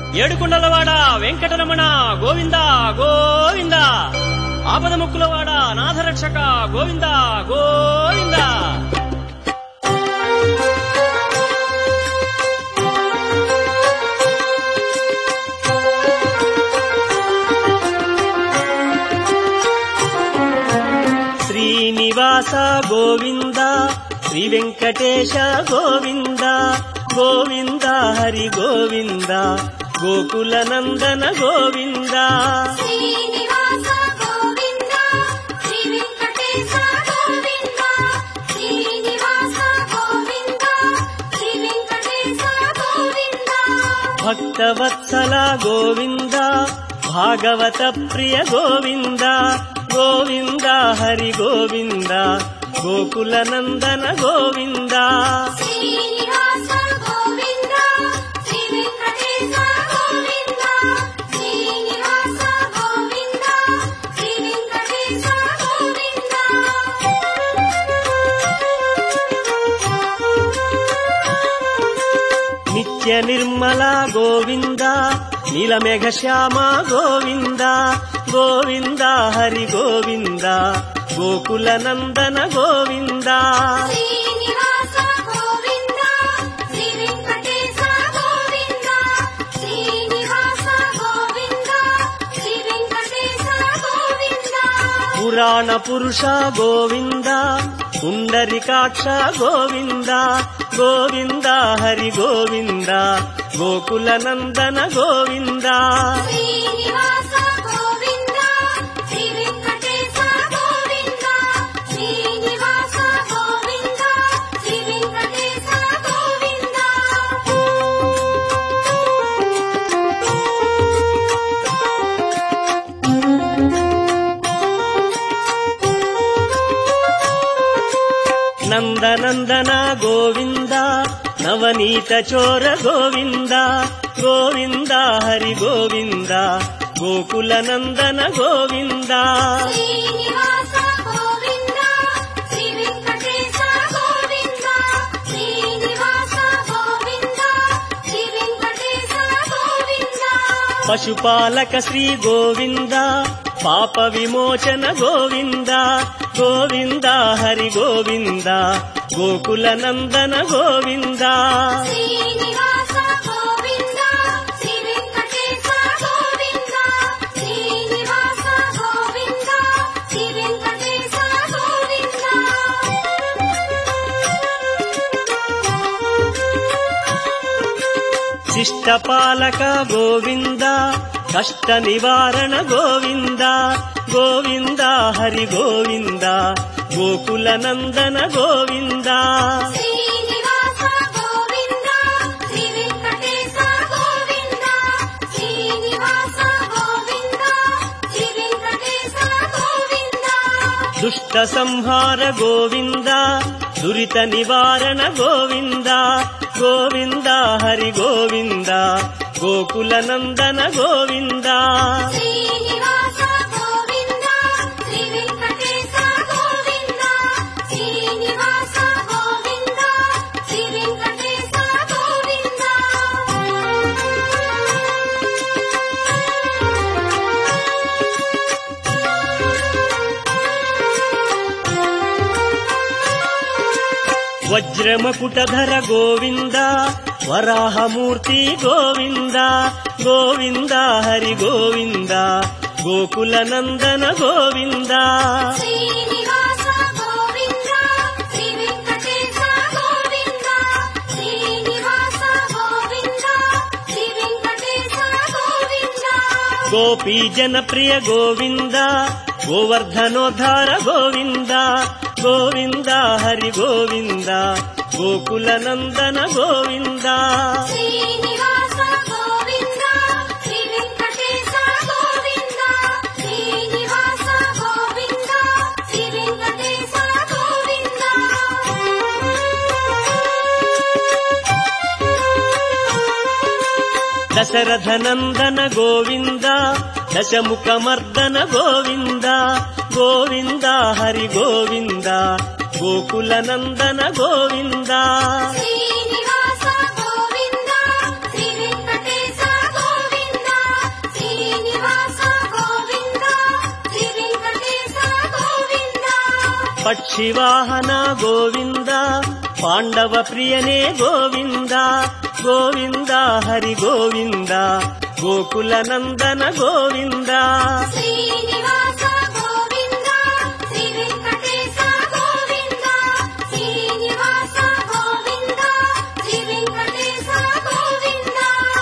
ఏడుకొండలవాడ వెంకటరమణ గోవింద గోవింద, ఆపదముక్కులవాడ నాథరక్షక గోవింద గోవింద. శ్రీనివాస గోవింద, శ్రీ వెంకటేశ గోవింద గోవింద, హరి గోవింద, గోకుల నందన గోవింద. శ్రీనివాస గోవింద, శ్రీ వెంకటేశ గోవింద, శ్రీనివాస గోవింద, శ్రీ వెంకటేశ గోవింద. భక్తవత్సల గోవింద, భాగవత ప్రియ గోవింద గోవింద, హరి గోవింద, గోకుల నందన గోవింద. శ్రీనివాస గోవింద, శ్రీ వెంకటేశ గోవింద, శ్రీనివాస గోవింద, శ్రీ వెంకటేశ గోవింద. నిత్య నిర్మల గోవింద, నీలమేఘ శ్యామ గోవింద గోవింద, హరి గోవింద, గోకుల నందన గోవింద. శ్రీనివాస గోవింద, శ్రీ వెంకటేశ గోవింద, శ్రీనివాస గోవింద, శ్రీ వెంకటేశ గోవింద. పురాణ పురుష గోవింద, పుండరికాక్ష గోవింద గోవింద, హరి గోవింద, గోకుల నందన గోవింద. శ్రీనివాస గోవింద, శ్రీ వెంకటేశ గోవింద, శ్రీనివాస గోవింద, శ్రీ వెంకటేశ గోవింద. నందనందన గోవింద, నవనీత చోర గోవింద గోవింద, హరి గోవింద, గోకుల నందన గోవింద. శ్రీనివాస గోవింద, శ్రీ వెంకటేశ గోవింద, శ్రీనివాస గోవింద, శ్రీ వెంకటేశ గోవింద. పశుపాలక శ్రీ గోవింద, పాప విమోచన గోవింద గోవింద, హరి గోవింద, గోకుల నందన గోవింద. శ్రీనివాస గోవింద, శ్రీ వెంకటేశ గోవింద, శ్రీనివాస గోవింద, శ్రీ వెంకటేశ గోవింద. శిష్టపాలక గోవింద, కష్ట నివారణ గోవింద గోవింద, హరి గోవింద, గోకుల నందన గోవింద. శ్రీనివాస గోవింద, శ్రీ వెంకటేశ గోవింద, శ్రీనివాస గోవింద, శ్రీ వెంకటేశ గోవింద. దుష్ట సంహార గోవింద, దురిత నివారణ గోవింద గోవింద, హరి గోవింద, గోకుల నందన గోవింద. శ్రీనివాస గోవింద, శ్రీ వెంకటేశ గోవింద, శ్రీనివాస గోవింద, శ్రీ వెంకటేశ గోవింద. వజ్రమకుటధర గోవింద, వరాహమూర్తి గోవింద గోవింద, హరి గోవింద, గోకుల నందన గోవింద. శ్రీనివాస గోవింద, శ్రీ వెంకటేశ గోవింద, శ్రీనివాస గోవింద, శ్రీ వెంకటేశ గోవింద. గోపీ జనప్రియ గోవింద, గోవర్ధనోద్ధార గోవింద గోవింద, హరి గోవింద, గోకుల నందన గోవింద. శ్రీనివాస గోవింద, శ్రీ వెంకటేశ గోవింద, శ్రీనివాస గోవింద, శ్రీ వెంకటేశ గోవింద. దశరథ నందన గోవింద, దశముఖమర్దన గోవింద గోవింద, హరి గోవింద, గోకుల నందన గోవింద. శ్రీనివాస గోవింద, శ్రీ వెంకటేశ గోవింద, పక్షివాహన గోవింద పాండవ ప్రియనే గోవింద గోవింద హరి గోవింద గోకుల నందన గోవింద శ్రీనివాస గోవింద శ్రీ వెంకటేశ గోవింద శ్రీనివాస గోవింద శ్రీ వెంకటేశ గోవింద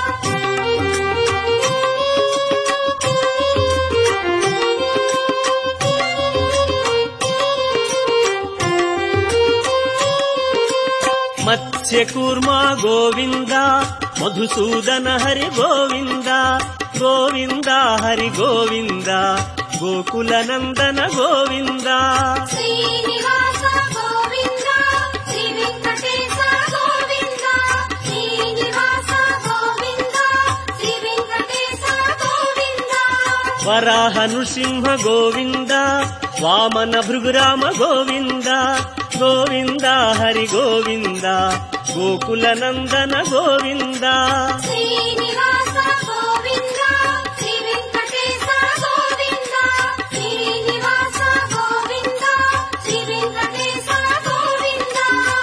మత్స్యకూర్మ గోవింద మధుసూదన హరి గోవింద గోవింద హరి గోవింద గోకుల నందన గోవింద శ్రీనివాస గోవింద శ్రీ వెంకటేశ గోవింద శ్రీనివాస గోవింద శ్రీ వెంకటేశ గోవింద వరాహ నృసింహ గోవింద వామన భృగురామ గోవింద గోవింద హరి గోవింద గోకుల నందన గోవింద శ్రీనివాస గోవింద శ్రీ వెంకటేశ గోవింద శ్రీనివాస గోవింద శ్రీ వెంకటేశ గోవింద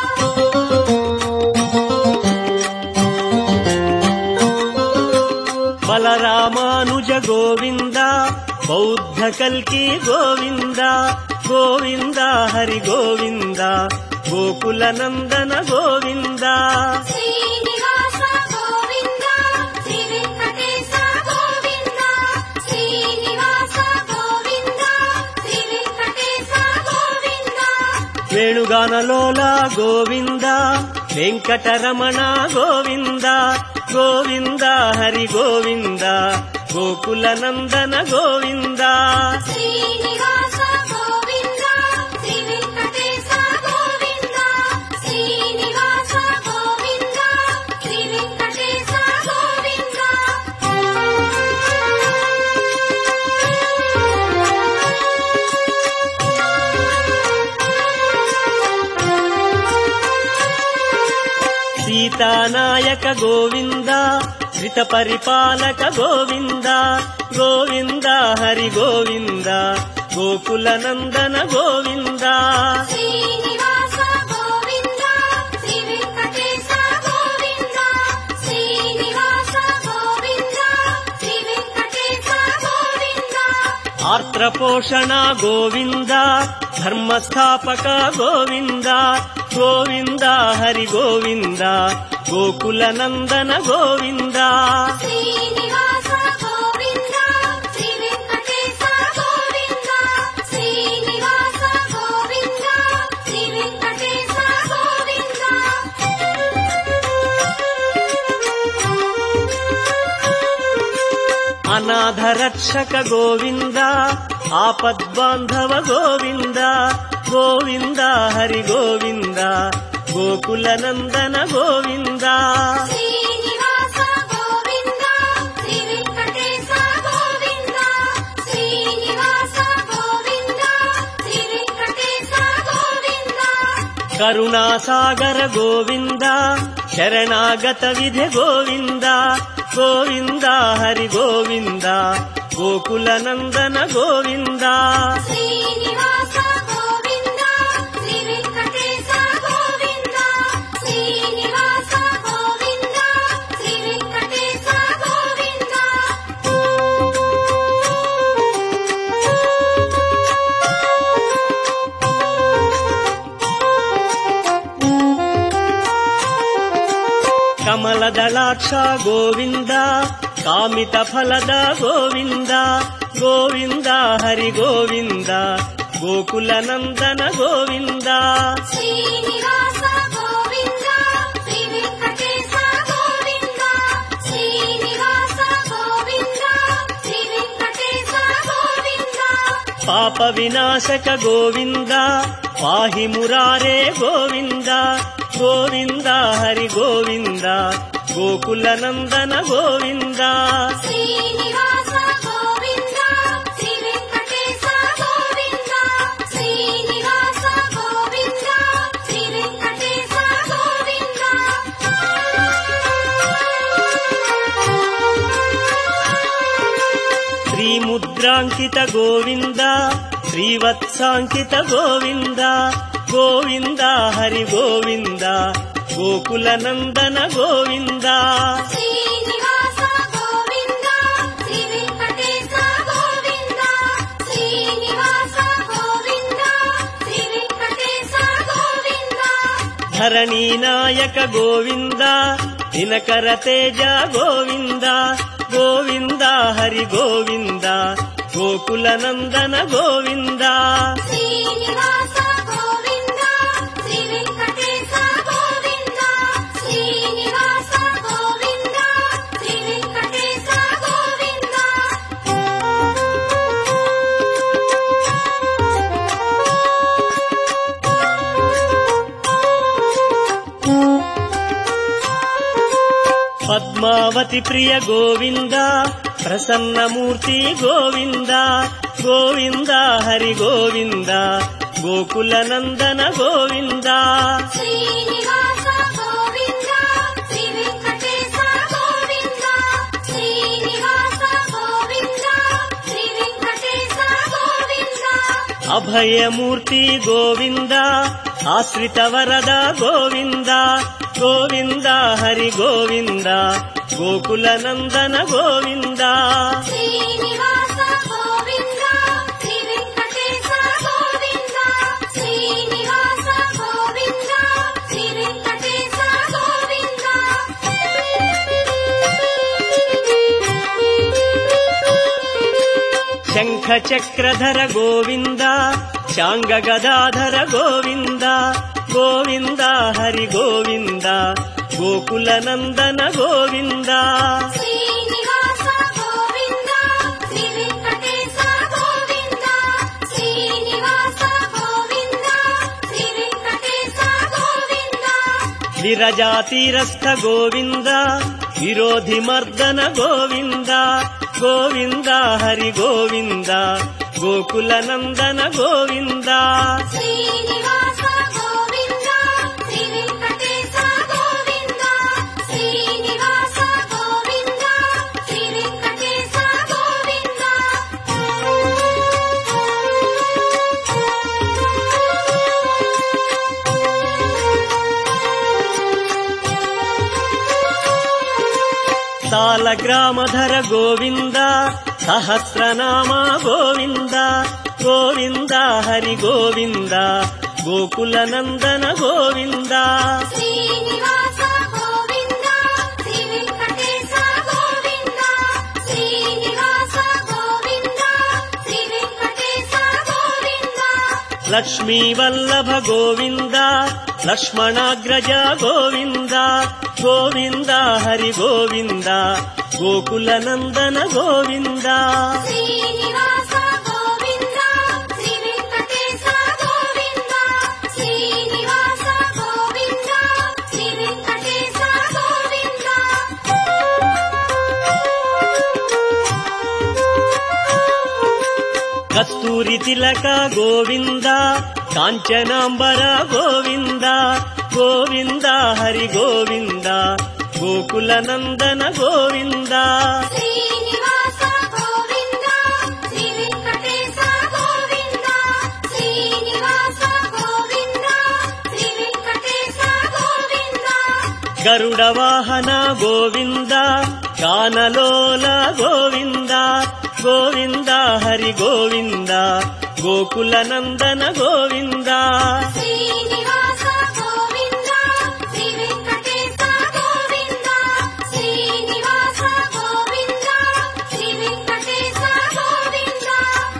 బలరామానుజ గోవింద బౌద్ధ కల్కి గోవింద గోవింద హరి గోవింద గోకుల నందన గోవింద శ్రీనివాస గోవింద శ్రీ వెంకటేశ గోవింద శ్రీనివాస గోవింద శ్రీ వెంకటేశ గోవింద వేణుగానలోల గోవింద వెంకటరమణ గోవింద గోవింద హరి గోవింద గోకుల నందన గోవింద శ్రీనివాస గోవింద శ్రీ వెంకటేశ గోవింద శ్రీనివాస గోవింద శ్రీ వెంకటేశ గోవింద సీతానాయక గోవింద శ్రిత పరిపాలక గోవింద గోవింద హరి గోవింద గోకుల నందన గోవింద శ్రీనివాస గోవింద శ్రీ వెంకటేశ గోవింద శ్రీనివాస గోవింద శ్రీ వెంకటేశ గోవింద ఆర్త్రపోషణ గోవింద ధర్మస్థాపక గోవింద గోవింద హరి గోవింద గోకుల నందన గోవింద శ్రీనివాస గోవింద శ్రీ వెంకటేశ గోవింద శ్రీనివాస గోవింద శ్రీ వెంకటేశ గోవింద అనాథ రక్షక గోవింద ఆపద్బాంధవ గోవింద గోవింద హరి గోవింద గోకుల నందన గోవింద శ్రీనివాస గోవింద శ్రీ వెంకటేశ గోవింద శ్రీనివాస గోవింద శ్రీ వెంకటేశ గోవింద కరుణాసాగర గోవింద శరణాగత విధి గోవింద గోవింద హరి గోవింద గోకుల నందన గోవింద శ్రీనివాస గోవింద శ్రీ వెంకటేశ గోవింద శ్రీనివాస గోవింద శ్రీ వెంకటేశ గోవింద కమలదళాక్ష గోవింద కామిత ఫలద గోవింద గోవింద హరి గోవింద గోకుల నందన గోవింద శ్రీనివాస గోవింద శ్రీ వెంకటేశ గోవింద శ్రీనివాస గోవింద శ్రీ వెంకటేశ గోవింద పాప వినాశక గోవింద పాహి మురారే గోవింద గోవింద హరి గోవింద గోకుల నందన గోవింద శ్రీనివాస గోవింద శ్రీ వెంకటేశ గోవింద శ్రీనివాస గోవింద శ్రీ వెంకటేశ గోవింద శ్రీముద్రాంకిత గోవింద శ్రీవత్సాంకిత గోవింద గోవింద హరి గోవింద గోకుల నందన గోవింద శ్రీనివాస గోవింద శ్రీ వెంకటేశ గోవింద శ్రీనివాస గోవింద శ్రీ వెంకటేశ గోవింద ధరణీ నాయక గోవింద దినకర తేజ గోవింద గోవింద హరి గోవింద గోకుల నందన గోవింద శ్రీనివాస గోవింద శ్రీ వెంకటేశ గోవింద శ్రీనివాస గోవింద శ్రీ వెంకటేశ గోవింద పద్మావతి ప్రియ గోవింద ప్రసన్నమూర్తి గోవింద గోవింద హరి గోవింద గోకుల నందన గోవింద శ్రీనివాస గోవింద శ్రీ వెంకటేశ గోవింద శ్రీనివాస గోవింద శ్రీ వెంకటేశ గోవింద అభయమూర్తి గోవింద ఆశ్రిత వరద గోవింద గోవింద హరి గోవింద గోకుల నందన గోవింద శ్రీనివాస గోవింద శ్రీ వెంకటేశ గోవింద శ్రీనివాస గోవింద శ్రీ వెంకటేశ గోవింద శంఖ చక్రధర గోవింద శాంగ గదాధర గోవింద గోవింద హరి గోవింద గోకుల నందన గోవింద శ్రీనివాస గోవింద శ్రీ వెంకటేశ గోవింద శ్రీనివాస గోవింద శ్రీ వెంకటేశ గోవింద విరజాతీరస్థ గోవింద విరోధి మర్దన గోవింద గోవింద హరి గోవింద గోకుల నందన గోవింద శ్రీనివాస గోవింద శ్రీ వెంకటేశ గోవింద శ్రీనివాస గోవింద శ్రీ వెంకటేశ గోవింద సాలగ్రామధర గోవింద సహస్రనామ గోవింద గోవింద హరి గోవింద గోకుల నందన గోవింద శ్రీనివాస గోవింద శ్రీ వెంకటేశ గోవింద శ్రీనివాస గోవింద శ్రీ వెంకటేశ గోవింద లక్ష్మీ వల్లభ గోవింద లక్ష్మణాగ్రజ గోవింద గోవింద హరి గోవింద గోకుల నందన గోవింద శ్రీనివాస గోవింద శ్రీ వెంకటేశ గోవింద శ్రీనివాస గోవింద శ్రీ వెంకటేశ గోవింద కస్తూరి తిలక గోవింద కాంచనాంబర గోవింద గోవింద హరి గోవింద గోకుల నందన గోవింద శ్రీనివాస గోవింద శ్రీ వెంకటేశ గోవింద శ్రీనివాస గోవింద శ్రీ వెంకటేశ గోవింద గరుడ వాహన గోవింద గానలోల గోవింద గోవింద హరి గోవింద గోకుల నందన గోవింద శ్రీనివాస గోవింద శ్రీ వెంకటేశ గోవింద శ్రీనివాస గోవింద శ్రీ వెంకటేశ గోవింద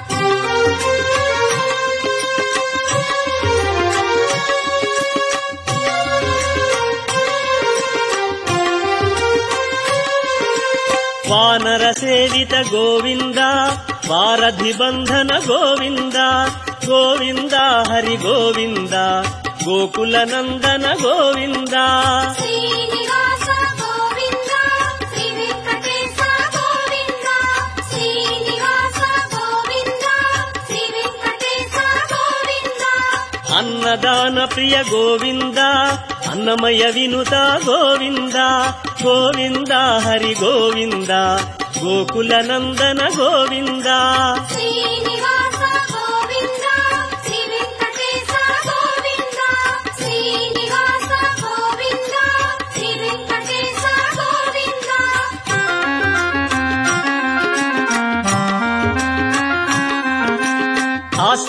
వానర సేవిత గోవింద వారధి బంధన గోవింద గోవింద హరి గోవింద గోకుల నందన గోవింద శ్రీనివాస గోవింద శ్రీ వెంకటేశ గోవింద శ్రీనివాస గోవింద శ్రీ వెంకటేశ గోవింద అన్నదాన ప్రియ గోవింద అన్నమయ వినుత గోవింద గోవింద హరి గోవింద గోకుల నందన గోవింద శ్రీనివాస గోవింద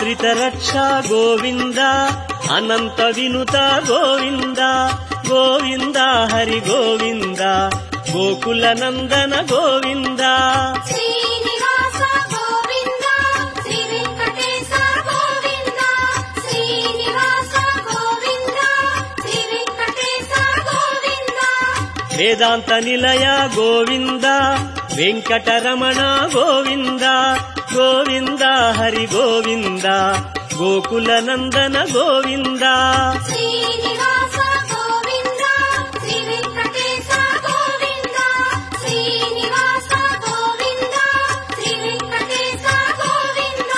దురిత రక్ష గోవింద అనంత వినుత గోవింద గోవింద హరి గోవింద గోకుల నందన గోవింద శ్రీనివాస గోవింద శ్రీ వెంకటేశ గోవింద శ్రీనివాస గోవింద శ్రీ వెంకటేశ గోవింద వేదాంత నిలయ గోవింద వెంకటరమణ గోవింద గోవింద హరి గోవింద గోకుల నందన గోవింద శ్రీనివాస గోవింద శ్రీ వెంకటేశ గోవింద శ్రీనివాస గోవింద శ్రీ వెంకటేశ గోవింద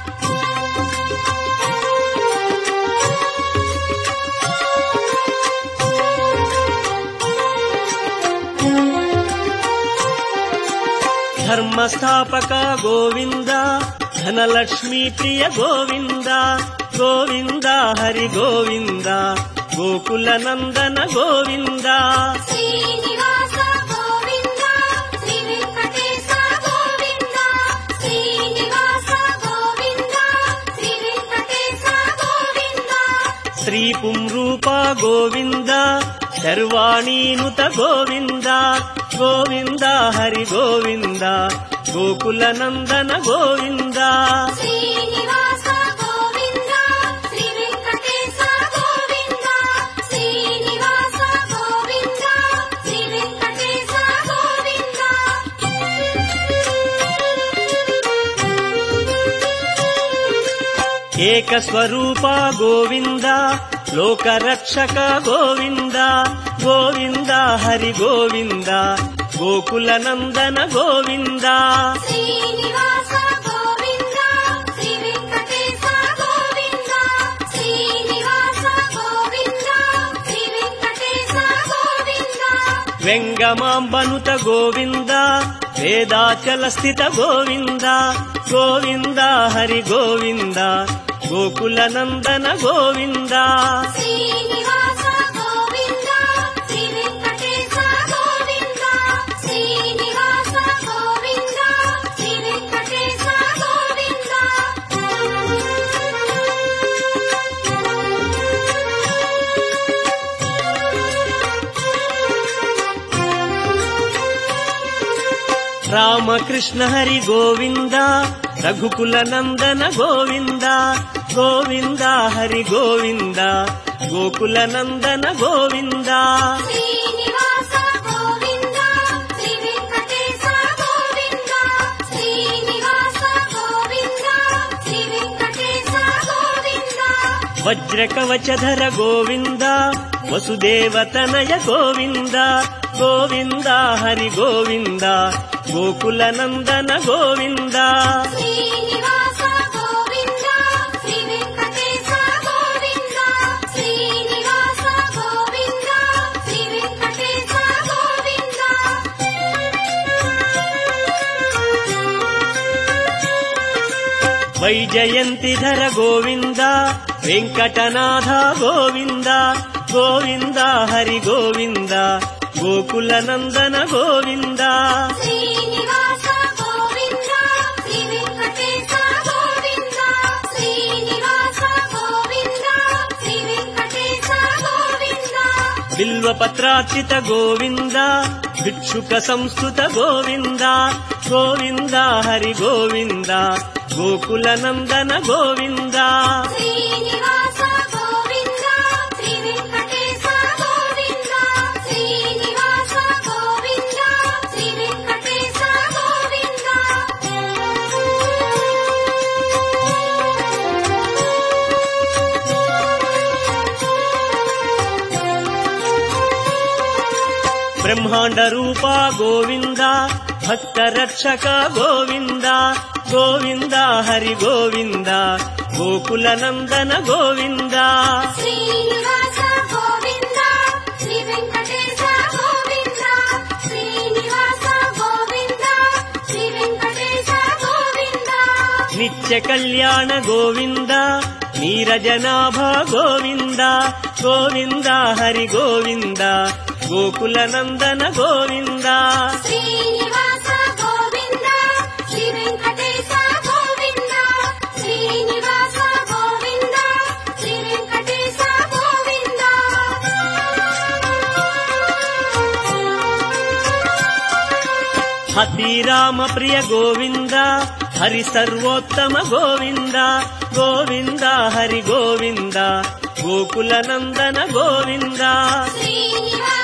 ధర్మస్థాపక గోవింద ధనలక్ష్మీ ప్రియ గోవింద గోవింద హరి గోవింద గోకుల నందన గోవింద శ్రీనివాస గోవింద శ్రీ వెంకటేశ గోవింద శ్రీనివాస గోవింద శ్రీ వెంకటేశ గోవింద శ్రీ పుంరూప గోవింద శర్వాణీనుత గోవింద గోవింద హరి గోవింద గోకుల నందన గోవింద శ్రీనివాస గోవింద శ్రీ వెంకటేశ గోవింద శ్రీనివాస గోవింద శ్రీ వెంకటేశ గోవింద ఏకస్వరూప గోవింద లోకరక్షక గోవింద గోవింద హరి గోవింద గోకుల నందన గోవింద శ్రీనివాస గోవింద శ్రీ వెంకటేశ గోవింద శ్రీనివాస గోవింద శ్రీ వెంకటేశ గోవింద వెంగమాంబనుత గోవింద వేదాచల స్థిత గోవింద గోవింద హరి గోవింద గోకుల నందన గోవింద శ్రీనివాస గోవింద శ్రీ వెంకటేశ గోవింద శ్రీనివాస గోవింద శ్రీ వెంకటేశ గోవింద రామకృష్ణ హరి గోవింద రఘుకుల నందన గోవింద గోవింద హరి గోవింద గోకుల నందన గోవింద శ్రీనివాస గోవింద శ్రీ వెంకటేశ గోవింద శ్రీనివాస గోవింద శ్రీ వెంకటేశ గోవింద వజ్రకవచధర గోవింద వసుదేవతనయ గోవింద గోవింద హరి గోవింద గోకుల నందన గోవింద శ్రీనివాస గోవింద శ్రీ వెంకటేశ గోవింద శ్రీనివాస గోవింద శ్రీ వెంకటేశ గోవింద వైజయంతిధర గోవింద వెంకటనాథ గోవింద గోవింద హరి గోవింద గోకుల నందన గోవింద శ్రీనివాస గోవింద శ్రీ వెంకటేశ గోవింద శ్రీనివాస గోవింద శ్రీ వెంకటేశ గోవింద బిల్వపత్రార్చిత గోవింద భిక్షుక సంస్కృత గోవింద గోవింద హరి గోవింద గోకుల నందన గోవింద శ్రీనివాస గోవింద శ్రీ వెంకటేశ గోవింద శ్రీనివాస గోవింద శ్రీ వెంకటేశ గోవింద బ్రహ్మాండ రూప గోవింద భక్త రక్షక గోవింద గోవింద హరి గోవింద గోకుల నందన గోవింద శ్రీనివాస గోవింద శ్రీ వెంకటేశ గోవింద శ్రీనివాస గోవింద శ్రీ వెంకటేశ గోవింద నిత్య కళ్యాణ గోవింద నీరజనాభ గోవింద గోవింద హరి గోవింద గోకుల నందన గోవింద శ్రీనివాస గోవింద శ్రీ వెంకటేశ గోవింద శ్రీనివాస అతిరామ ప్రియ గోవింద హరి సర్వోత్తమ గోవింద గోవింద హరి గోవింద గోకుల నందన గోవింద శ్రీనివాస